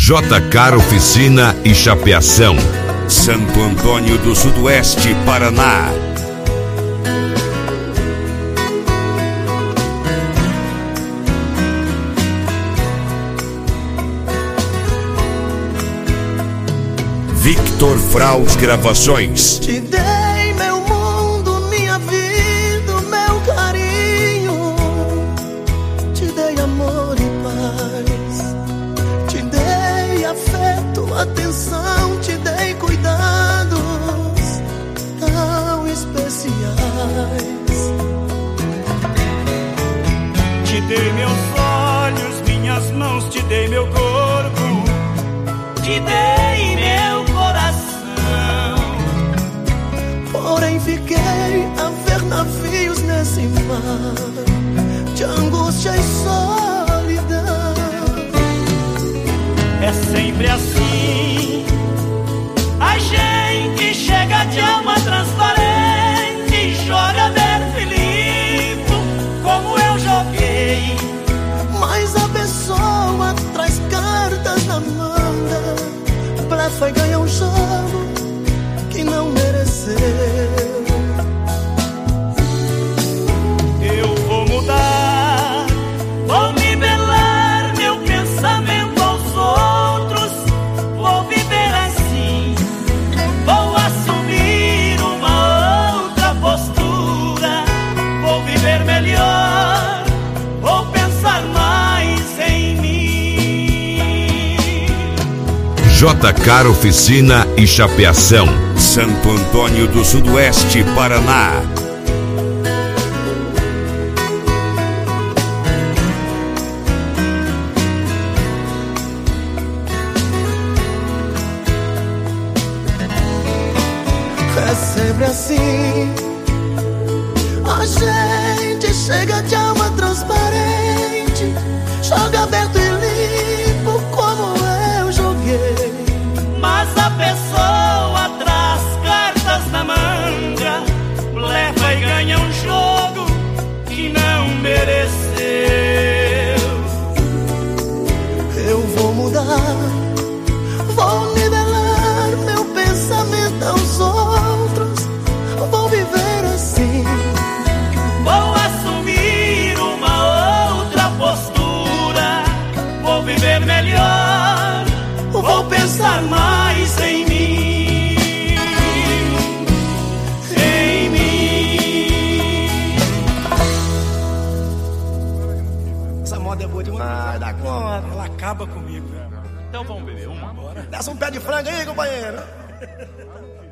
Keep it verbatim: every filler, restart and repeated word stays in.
J-Car Oficina e Chapeação, Santo Antônio do Sudoeste, Paraná. Victor Fraus Gravações. Te dei meu mundo, minha vida, meu carinho. Te dei amor e paz. Te dei afeto, atenção. Te dei cuidados tão especiais. Te dei meus olhos, minhas mãos. Te dei meu corpo. Te dei meu coração. Porém fiquei a ver navios nesse mar de angústia e solidão. É sempre assim. A gente chega de alma transparente, joga aberto e limpo, como eu joguei. Mas a pessoa traz cartas na manga, blefa e ganha um jogo que não mereceu. Eu vou mudar, vou nivelar meu pensamento aos outros. Vou viver assim, vou assumir uma outra postura. Vou viver melhor, vou pensar mais em mim. J-Car Oficina e Chapeação, Santo Antônio do Sudoeste, Paraná. É sempre assim. A gente chega de alma transparente, joga aberto e limpo como eu joguei. Mas a pessoa traz cartas na manga, leva e ganha um jogo que não mereceu. Eu vou mudar, vou nivelar meu pensamento aos outros. Vou viver assim, Vou assumir uma outra postura. Vou viver melhor, vou pensar mais em mim. Em mim. essa moda é boa demais, dá conta. Ela acaba comigo. Então vamos beber uma? Desce um pé de frango aí, companheiro.